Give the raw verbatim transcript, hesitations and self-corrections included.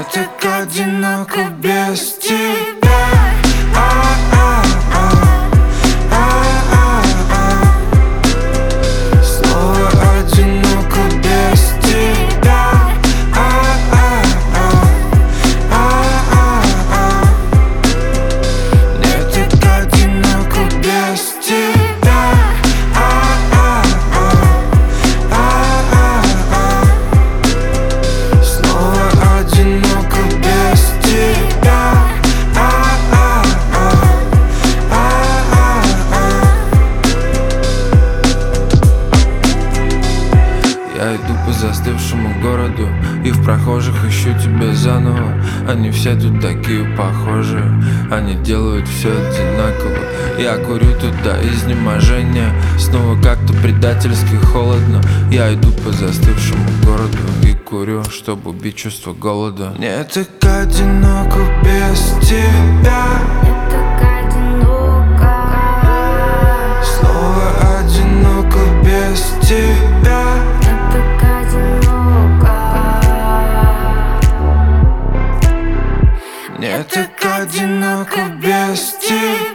Мне так одиноко без тебя. А-а-а, а-а-а. Снова одиноко без тебя. А-а-а, а-а-а. Мне так одиноко без тебя. А-а-а, а-а-а. Снова одиноко без тебя. А-а-а, а-а-а. Я иду по застывшему городу и в прохожих ищу тебя заново. Они все тут такие похожие, они делают все одинаково. Я курю туда изнеможения, снова как-то предательски холодно. Я иду по застывшему городу и курю, чтобы убить чувство голода. Мне так одиноко без тебя. Снова одиноко без тебя. Мне так одиноко без тебя.